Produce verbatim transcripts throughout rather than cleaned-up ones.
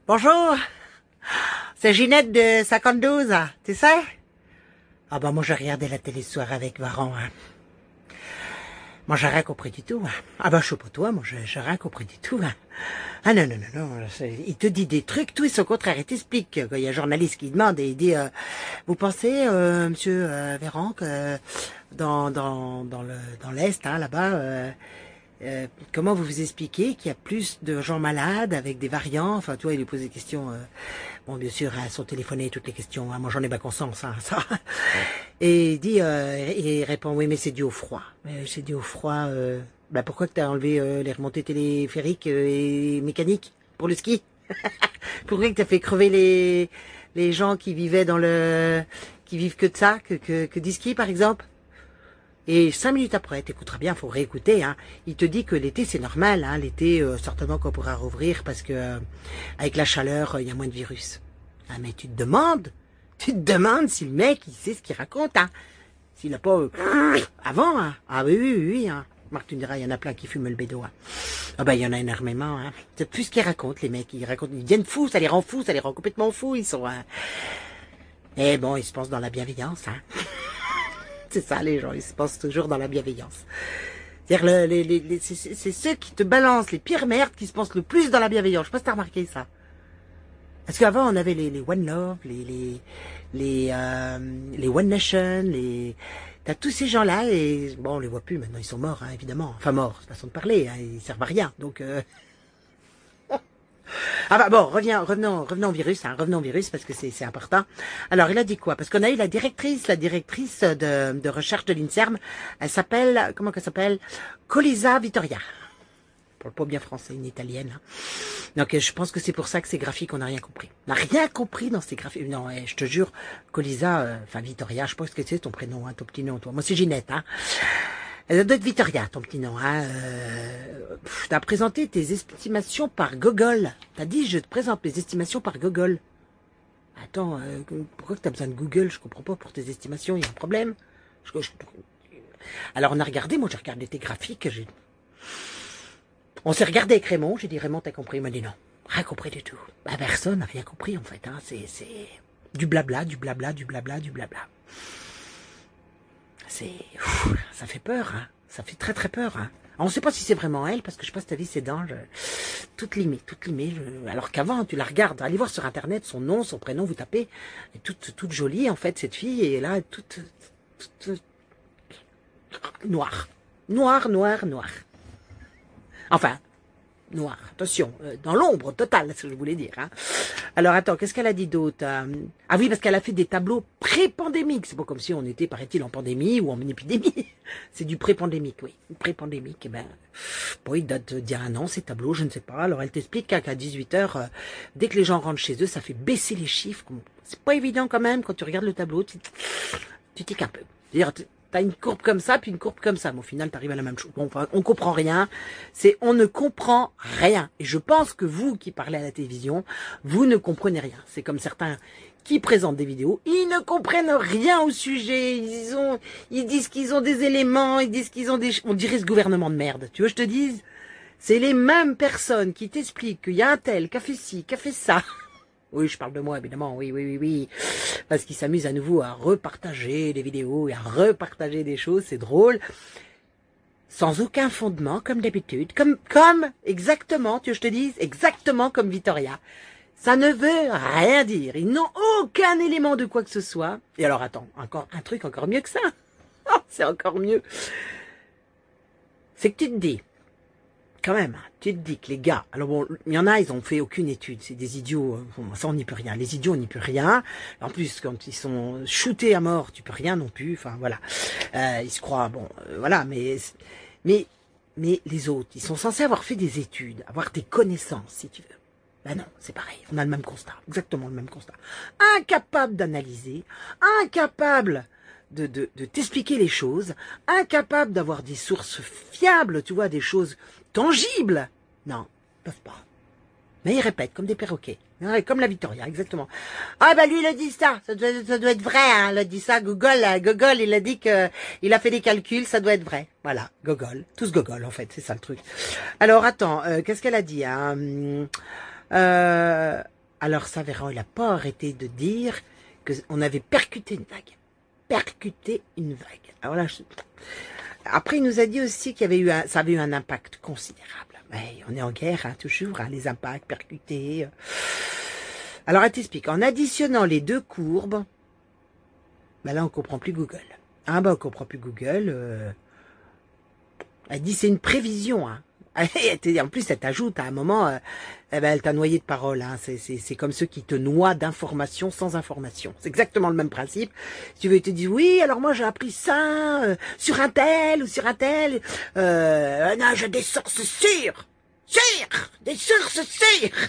Bonjour, c'est Ginette de cinquante-douze, tu sais? Ah bah moi je regardais la télé ce soir avec Varan. Hein. Moi j'ai rien compris du tout. Hein. Ah bah je sais pas toi, moi j'ai rien compris du tout. Hein. Ah non, non, non, non, il te dit des trucs, tout et son contraire, il t'explique. Quand il y a un journaliste qui demande et il dit euh, vous pensez, euh, monsieur euh, Véran, que euh, dans, dans, dans le dans l'Est, hein, là-bas, euh, euh, comment vous vous expliquez qu'il y a plus de gens malades avec des variants? Enfin, tu vois, il lui pose des questions. Euh, bon, bien sûr, elles sont téléphonées, toutes les questions. Hein, moi, j'en ai pas conscience, hein, ça. Et il dit, euh, il répond, oui, mais c'est dû au froid. Euh, c'est dû au froid. Euh, bah, pourquoi que t'as enlevé euh, les remontées téléphériques euh, et mécaniques pour le ski? Pourquoi que t'as fait crever les les gens qui vivaient dans le, qui vivent que de ça, que que, que du ski, par exemple? Et cinq minutes après, t'écouteras bien, faut réécouter, hein. Il te dit que l'été c'est normal, hein. L'été, euh, certainement qu'on pourra rouvrir parce que euh, avec la chaleur, il euh, y a moins de virus. Ah mais tu te demandes, tu te demandes si le mec il sait ce qu'il raconte, hein. S'il a pas euh, avant, hein. Ah oui, oui, oui, oui, hein. Marc, tu me diras, il y en a plein qui fument le bédo, hein. Ah ben il y en a énormément, hein. C'est plus ce qu'ils racontent, les mecs, ils racontent, ils deviennent fous, ça les rend fous, ça les rend complètement fous, ils sont. Hein. Et bon, ils se pensent dans la bienveillance, hein. C'est ça, les gens, ils se pensent toujours dans la bienveillance. C'est-à-dire, le, les, les, les, c'est ceux qui te balancent les pires merdes qui se pensent le plus dans la bienveillance. Je sais pas si t'as remarqué ça. Parce qu'avant, on avait les, les One Love, les, les, les, euh, les One Nation, les... T'as tous ces gens-là, et bon, on les voit plus, maintenant ils sont morts, hein, évidemment. Enfin, morts, c'est façon de parler, hein, ils servent à rien, donc... Euh... Ah bah bon, reviens, revenons, revenons au virus, hein, revenons au virus parce que c'est important. Alors il a dit quoi? Parce qu'on a eu la directrice, la directrice de, de recherche de l'INSERM, elle s'appelle, comment qu'elle s'appelle? Colisa Vittoria. Je parle pas bien français, une italienne. Hein. Donc je pense que c'est pour ça que ces graphiques, on n'a rien compris. On n'a rien compris dans ces graphiques. Non, je te jure, Colisa, euh, enfin Vittoria, je pense que c'est ton prénom, hein, ton petit nom, toi. Moi c'est Ginette, hein. Elle doit être Vittoria, ton petit nom. Hein. Euh, tu as présenté tes estimations par Google. Tu as dit, je te présente mes estimations par Google. Attends, euh, pourquoi tu as besoin de Google? Je comprends pas pour tes estimations, il y a un problème. Je, je... Alors on a regardé, moi j'ai regardé tes graphiques. On s'est regardé avec Raymond, j'ai dit, Raymond, t'as compris? Il m'a dit non, rien compris du tout. Bah, personne n'a rien compris en fait. Hein. C'est du blabla, du blabla, du blabla, du blabla. C'est, ça fait peur, hein. Ça fait très très peur. Hein. On ne sait pas si c'est vraiment elle, parce que je sais pas si t'as vu ses dents, je... toutes limées, toutes limées. Je... Alors qu'avant, tu la regardes, allez voir sur internet son nom, son prénom, vous tapez, elle est toute, toute jolie en fait cette fille, et là toute, toute, toute... noire, noire, noire, noire. Enfin, noire, attention, euh, dans l'ombre totale, c'est ce que je voulais dire. Hein. Alors attends, qu'est-ce qu'elle a dit d'autre? Ah oui, parce qu'elle a fait des tableaux pré-pandémiques. C'est pas comme si on était, paraît-il, en pandémie ou en épidémie. C'est du pré-pandémique, oui. Pré-pandémique, eh ben, bon, il date d'il y a un an, ces tableaux, je ne sais pas. Alors elle t'explique qu'à dix-huit heures, euh, dès que les gens rentrent chez eux, ça fait baisser les chiffres. C'est pas évident quand même, quand tu regardes le tableau, tu, tu tiques un peu. C'est-à-dire, t'as une courbe comme ça, puis une courbe comme ça. Mais au final, t'arrives à la même chose. Bon, enfin, on comprend rien. C'est, on ne comprend rien. Et je pense que vous qui parlez à la télévision, vous ne comprenez rien. C'est comme certains qui présentent des vidéos, ils ne comprennent rien au sujet. Ils ont, ils disent qu'ils ont des éléments, ils disent qu'ils ont des, on dirait ce gouvernement de merde. Tu veux que je te dise? C'est les mêmes personnes qui t'expliquent qu'il y a un tel qui a fait ci, qui a fait ça. Oui, je parle de moi, évidemment, oui, oui, oui, oui. Parce qu'ils s'amusent à nouveau à repartager des vidéos et à repartager des choses, c'est drôle. Sans aucun fondement, comme d'habitude. Comme, comme, exactement, tu veux que je te dise, exactement comme Vittoria. Ça ne veut rien dire. Ils n'ont aucun élément de quoi que ce soit. Et alors, attends, encore un truc encore mieux que ça. C'est encore mieux. C'est que tu te dis, quand même, tu te dis que les gars, alors bon, il y en a, ils ont fait aucune étude, c'est des idiots, bon, ça on n'y peut rien, les idiots on n'y peut rien, en plus quand ils sont shootés à mort, tu peux rien non plus, enfin voilà, euh, ils se croient, bon, euh, voilà, mais, mais, mais les autres, ils sont censés avoir fait des études, avoir des connaissances, si tu veux. Ben non, c'est pareil, on a le même constat, exactement le même constat. Incapable d'analyser, incapable de, de, de t'expliquer les choses, incapable d'avoir des sources fiables, tu vois, des choses tangibles. Non, ils peuvent pas. Mais ils répètent comme des perroquets. Ouais, comme la Vittoria, exactement. Ah bah lui il a dit ça, ça doit, ça doit être vrai, hein, il a dit ça, Google, Google, il a dit que il a fait des calculs, ça doit être vrai. Voilà, Google, tous Google en fait, c'est ça le truc. Alors attends, euh, qu'est-ce qu'elle a dit hein euh, Alors ça, Véran, il n'a pas arrêté de dire qu'on avait percuté une vague. Percuté une vague. Alors là, je... Après, il nous a dit aussi qu'il y avait eu un, ça avait eu un impact considérable. Mais on est en guerre, hein, toujours, hein, les impacts percutés. Alors, elle t'explique. En additionnant les deux courbes, ben là, on comprend plus Google. Ah ben, on comprend plus Google. Euh... Elle dit c'est une prévision, hein. En plus, elle t'ajoute à un moment, euh, eh ben, elle t'a noyé de paroles. Hein. C'est comme ceux qui te noient d'informations sans information. C'est exactement le même principe. Si tu veux, ils te disent, oui, alors moi j'ai appris ça euh, sur un tel ou sur un tel. Euh, non, j'ai des sources sûres. Sûres. Des sources sûres.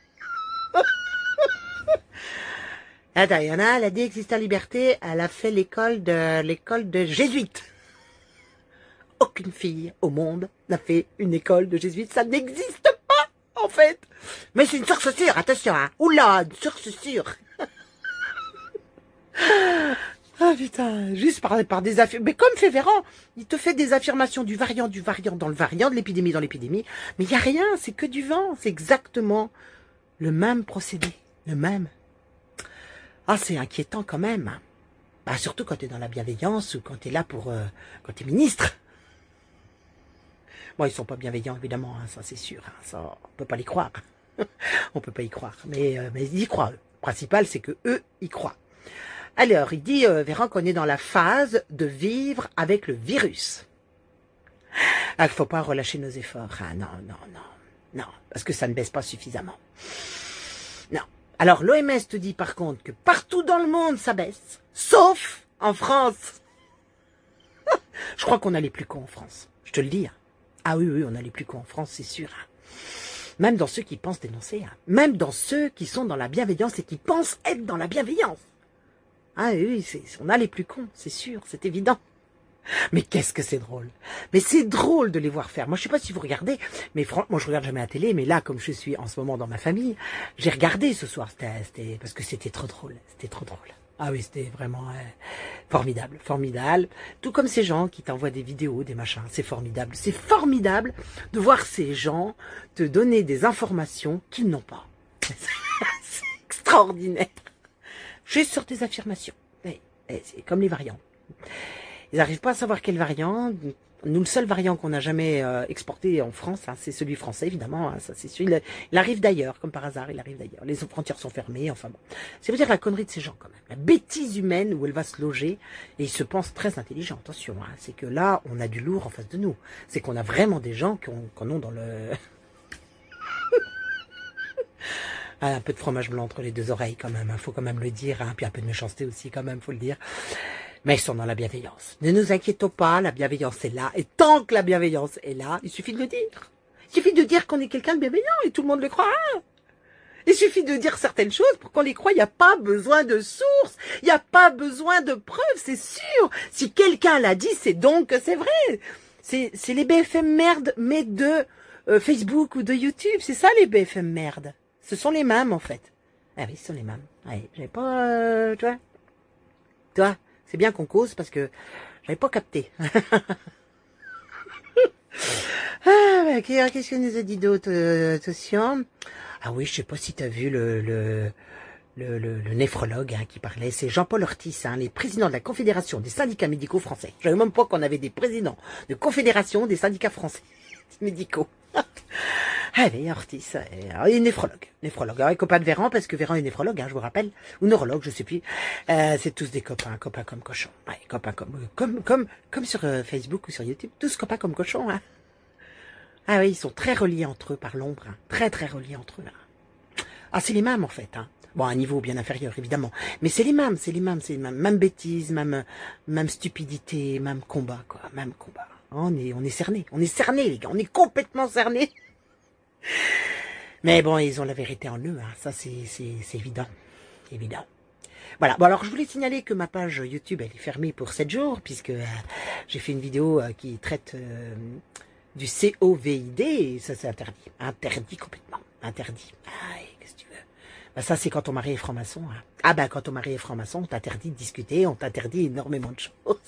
Attends, il y en a, elle a dit exister en liberté. Elle a fait l'école de l'école de jésuites. Aucune fille au monde n'a fait une école de jésuites. Ça n'existe pas, en fait. Mais c'est une source sûre, attention, hein. Oula, une source sûre. Ah putain, juste par, par des affirmations. Mais comme fait Véran, il te fait des affirmations du variant, du variant dans le variant, de l'épidémie dans l'épidémie. Mais il n'y a rien, c'est que du vent. C'est exactement le même procédé. Le même. Ah, c'est inquiétant quand même. Bah, surtout quand tu es dans la bienveillance ou quand tu es là pour... Euh, quand tu es ministre. Bon, ils sont pas bienveillants, évidemment, hein, ça c'est sûr. Hein, ça, on peut pas les croire. On peut pas y croire. Mais, euh, mais ils y croient, eux. Le principal, c'est que eux y croient. Alors, il dit, euh, Véran, qu'on est dans la phase de vivre avec le virus. Ah, il faut pas relâcher nos efforts. Ah, non, non, non. Non, parce que ça ne baisse pas suffisamment. Non. Alors, l'O M S te dit, par contre, que partout dans le monde, ça baisse. Sauf en France. Je crois qu'on a les plus cons en France. Je te le dis. Hein. Ah oui, oui, on a les plus cons en France, c'est sûr. Hein. Même dans ceux qui pensent dénoncer. Hein. Même dans ceux qui sont dans la bienveillance et qui pensent être dans la bienveillance. Ah oui, on a les plus cons, c'est sûr, c'est évident. Mais qu'est-ce que c'est drôle. Mais c'est drôle de les voir faire. Moi, je sais pas si vous regardez, mais franchement, moi, je regarde jamais la télé. Mais là, comme je suis en ce moment dans ma famille, j'ai regardé ce soir. C'était parce que c'était trop drôle. C'était trop drôle. Ah oui, c'était vraiment euh, formidable, formidable. Tout comme ces gens qui t'envoient des vidéos, des machins, c'est formidable. C'est formidable de voir ces gens te donner des informations qu'ils n'ont pas. C'est extraordinaire. Juste sur tes affirmations. C'est comme les variants. Ils n'arrivent pas à savoir quel variant. Nous, le seul variant qu'on n'a jamais euh, exporté en France, hein, c'est celui français, évidemment. Hein, ça, c'est celui, il, il arrive d'ailleurs, comme par hasard, il arrive d'ailleurs. Les frontières sont fermées, enfin bon. C'est vous dire la connerie de ces gens, quand même. La bêtise humaine où elle va se loger, et ils se pensent très intelligents. Attention, hein, c'est que là, on a du lourd en face de nous. C'est qu'on a vraiment des gens qui ont, qui en ont dans le... Ah, un peu de fromage blanc entre les deux oreilles, quand même. Il faut quand même le dire. Hein, puis un peu de méchanceté aussi, quand même, faut le dire. Mais ils sont dans la bienveillance. Ne nous inquiétons pas, la bienveillance est là. Et tant que la bienveillance est là, il suffit de le dire. Il suffit de dire qu'on est quelqu'un de bienveillant et tout le monde le croira. Il suffit de dire certaines choses pour qu'on les croie. Il n'y a pas besoin de sources. Il n'y a pas besoin de preuves, c'est sûr. Si quelqu'un l'a dit, c'est donc que c'est vrai. C'est les B F M merde, mais de euh, Facebook ou de YouTube. C'est ça les B F M merde. Ce sont les mêmes en fait. Ah oui, ce sont les mêmes. Ouais, j'avais pas... Euh, tu vois Toi c'est bien qu'on cause parce que j'avais pas capté. Ah, qu'est-ce qu'on nous a dit d'autre, euh, attention. Ah oui, je sais pas si tu as vu le, le, le, le, le néphrologue hein, qui parlait. C'est Jean-Paul Ortiz, hein, les présidents de la Confédération des syndicats médicaux français. Je savais même pas qu'on avait des présidents de Confédération des syndicats français médicaux. Ah oui, Ortiz, euh, il est néphrologue. Néphrologue. Alors, il est copain de Véran, parce que Véran est néphrologue, hein, je vous rappelle. Ou neurologue, je sais plus. Euh, c'est tous des copains, copains comme cochons. Ouais, copains comme, comme, comme, comme sur euh, Facebook ou sur YouTube. Tous copains comme cochons, hein. Ah oui, ils sont très reliés entre eux par l'ombre, hein. Très, très reliés entre eux, hein. Ah, c'est les mêmes, en fait, hein. Bon, à un niveau bien inférieur, évidemment. Mais c'est les mêmes, c'est les mêmes, c'est les mêmes. Même bêtises, même, même stupidité, même combat, quoi. Même combat. On est, on est cernés. On est cernés, les gars. On est complètement cernés. Mais bon, ils ont la vérité en eux, hein. Ça c'est évident, évident. Voilà, bon alors je voulais signaler que ma page YouTube elle est fermée pour sept jours, puisque euh, j'ai fait une vidéo euh, qui traite euh, du C O V I D, et ça c'est interdit, interdit complètement, interdit. Ah, qu'est-ce que tu veux? Bah, ça c'est quand ton mari est franc-maçon. Hein. Ah bah quand ton mari est franc-maçon, on t'interdit de discuter, on t'interdit énormément de choses.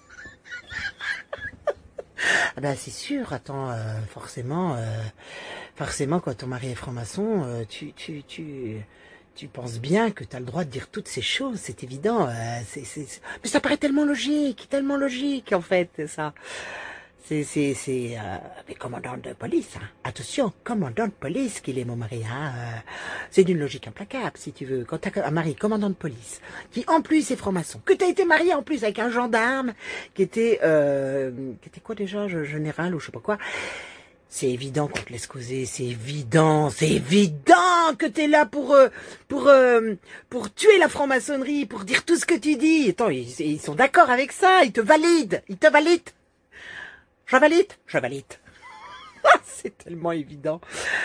Ah ben c'est sûr, attends, euh, forcément, euh, forcément, quand ton mari est franc-maçon, euh, tu, tu, tu, tu penses bien que tu as le droit de dire toutes ces choses, c'est évident. Euh, c'est, c'est, c'est... Mais ça paraît tellement logique, tellement logique, en fait, ça. C'est, c'est, c'est, euh, mais commandant de police, hein. Attention, commandant de police qu'il est mon mari, hein. Euh, c'est d'une logique implacable, si tu veux. Quand t'as un mari commandant de police, qui en plus est franc-maçon, que t'as été marié en plus avec un gendarme, qui était, euh, qui était quoi déjà, général ou je sais pas quoi. C'est évident qu'on te laisse causer, c'est évident, c'est évident que t'es là pour, euh, pour, euh, pour tuer la franc-maçonnerie, pour dire tout ce que tu dis. Attends, ils, ils sont d'accord avec ça, ils te valident, ils te valident. Je valide, je valide. C'est tellement évident.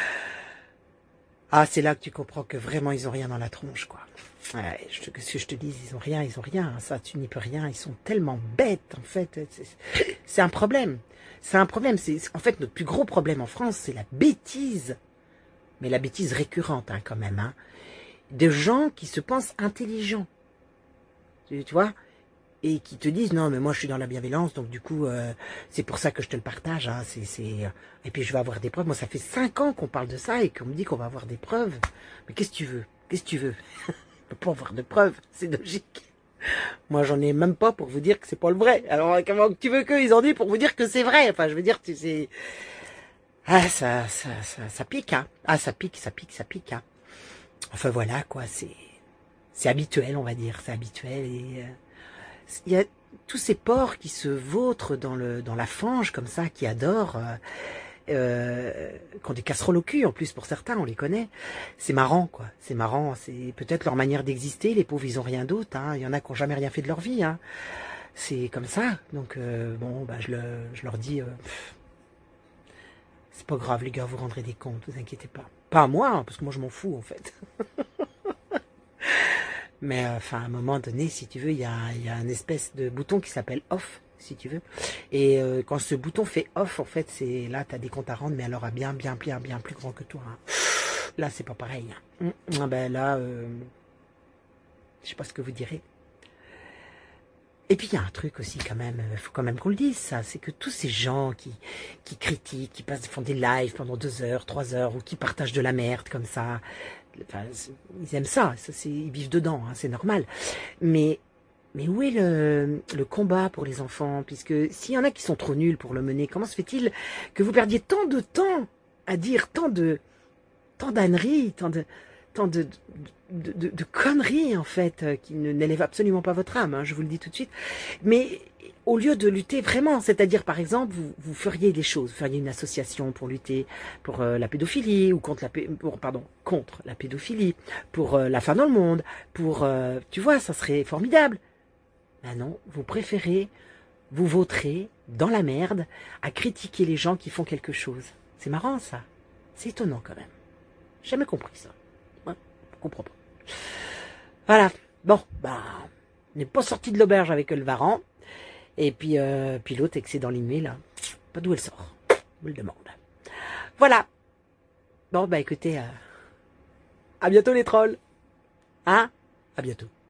Ah, c'est là que tu comprends que vraiment ils ont rien dans la tronche, quoi. Ouais, je, que je te dis, ils ont rien, ils ont rien. Ça, tu n'y peux rien. Ils sont tellement bêtes, en fait. C'est un problème. C'est un problème. C'est en fait notre plus gros problème en France, c'est la bêtise, mais la bêtise récurrente, hein, quand même, hein, de gens qui se pensent intelligents. Tu, tu vois? Et qui te disent non mais moi je suis dans la bienveillance donc du coup euh, c'est pour ça que je te le partage, hein, c'est c'est et puis je vais avoir des preuves. Moi ça fait cinq ans qu'on parle de ça et qu'on me dit qu'on va avoir des preuves, mais qu'est-ce que tu veux, qu'est-ce que tu veux? On peut pas avoir de preuves, c'est logique. Moi j'en ai même pas pour vous dire que c'est pas le vrai, alors comment tu veux qu'ils en aient pour vous dire que c'est vrai? Enfin je veux dire tu sais, ah ça ça ça ça pique, hein. Ah ça pique ça pique ça pique, hein. Enfin voilà quoi, c'est c'est habituel, on va dire, c'est habituel. Et euh, il y a tous ces porcs qui se vautrent dans, le, dans la fange comme ça, qui adorent, euh, euh, qui ont des casseroles au cul en plus pour certains, on les connaît. C'est marrant quoi, c'est marrant, c'est peut-être leur manière d'exister, les pauvres ils ont rien d'autre, hein. Il y en a qui n'ont jamais rien fait de leur vie, hein. C'est comme ça, donc euh, bon, bah, je, le, je leur dis, euh, c'est pas grave les gars, vous rendrez des comptes, vous inquiétez pas. Pas à moi, hein, parce que moi je m'en fous en fait. Mais enfin, à un moment donné, si tu veux, il y a, y a une espèce de bouton qui s'appelle off, si tu veux. Et euh, quand ce bouton fait off, en fait, c'est là, tu as des comptes à rendre, mais alors à bien, bien, bien, bien plus grand que toi, hein. Là, c'est pas pareil, hein. Ah ben là, euh, je sais pas ce que vous direz. Et puis il y a un truc aussi quand même, il faut quand même qu'on le dise ça, c'est que tous ces gens qui, qui critiquent, qui passent, font des lives pendant deux heures, trois heures, ou qui partagent de la merde comme ça, enfin, ils aiment ça, ça ils vivent dedans, hein, c'est normal. Mais, mais où est le, le combat pour les enfants? Puisque s'il y en a qui sont trop nuls pour le mener, comment se fait-il que vous perdiez tant de temps à dire tant de, tant d'âneries, tant de... tant de, de, de, de conneries, en fait, qui n'élèvent absolument pas votre âme, hein, je vous le dis tout de suite. Mais au lieu de lutter vraiment, c'est-à-dire, par exemple, vous, vous feriez des choses, vous feriez une association pour lutter pour euh, la pédophilie, ou contre la, pour, pardon, contre la pédophilie, pour euh, la fin dans le monde, pour, euh, tu vois, ça serait formidable. Ben non, vous préférez vous vautrer dans la merde à critiquer les gens qui font quelque chose. C'est marrant, ça. C'est étonnant, quand même. J'ai jamais compris ça. Comprends pas. Voilà. Bon, bah, on n'est pas sorti de l'auberge avec le Varan. Et puis, euh, puis l'autre, excédent l'inouï, là, pas d'où elle sort. Je vous le demande. Voilà. Bon, bah écoutez, euh, à bientôt les trolls. Hein? À bientôt.